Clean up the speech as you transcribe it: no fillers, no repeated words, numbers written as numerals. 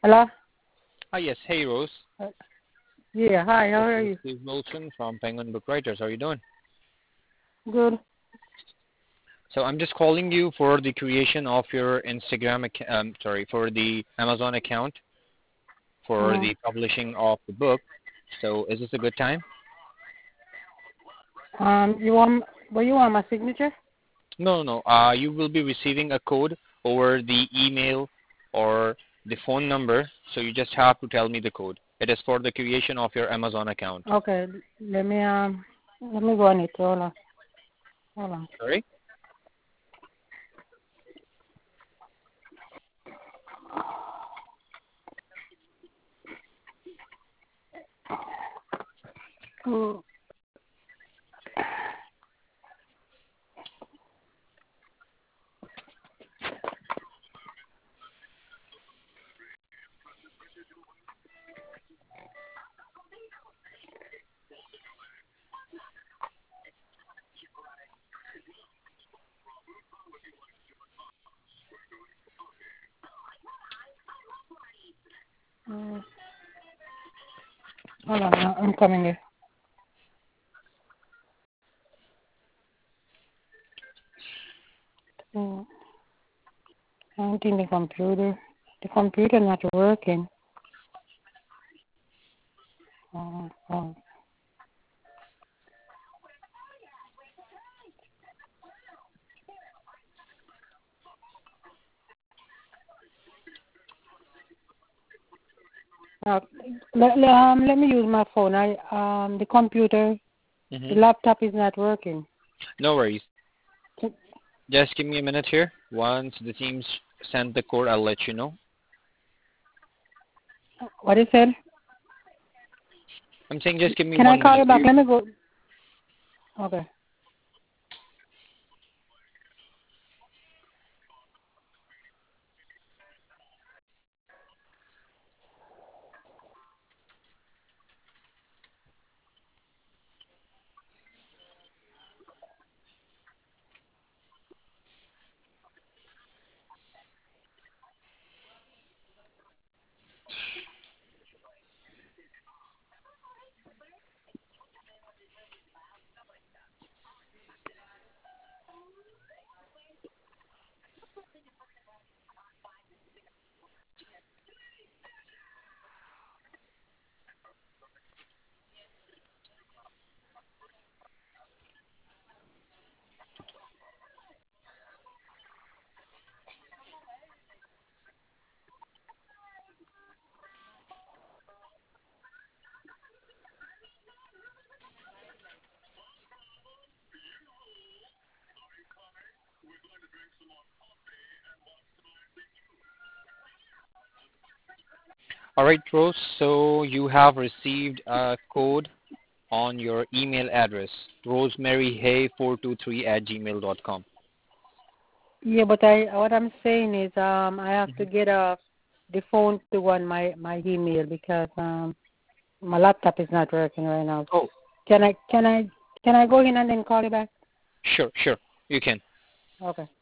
Hello? Yes. Hey, Rose. Uh, Yeah, hi, how This are is you? Steve Wilson from Penguin Book Writers. How are you doing? Good. So I'm just calling you for the creation of your for the Amazon account for Mm-hmm. the publishing of the book. So is this a good time? You want my signature? No, no. You will be receiving a code over the email or the phone number. So you just have to tell me the code. It is for the creation of your Amazon account. Okay, let me go on it. Hold on. Sorry? Mm. Mm. Hold on, I'm coming here. Mm. I don't think the computer. The computer not working. Oh. Uh, let me use my phone. The computer, the Mm-hmm. laptop is not working. No worries. Can- Just give me a minute here. Once the teams send the code, I'll let you know. What is it? I'm saying just give me Can I one call minute you back? here. Let me go. Okay. All right, Rose. So you have received a code on your email address, rosemaryhay423@gmail.com. Yeah, but what I'm saying is I have to get the phone to on my email because my laptop is not working right now. Oh, Can I go in and then call you back? sure, sure. You can. Okay.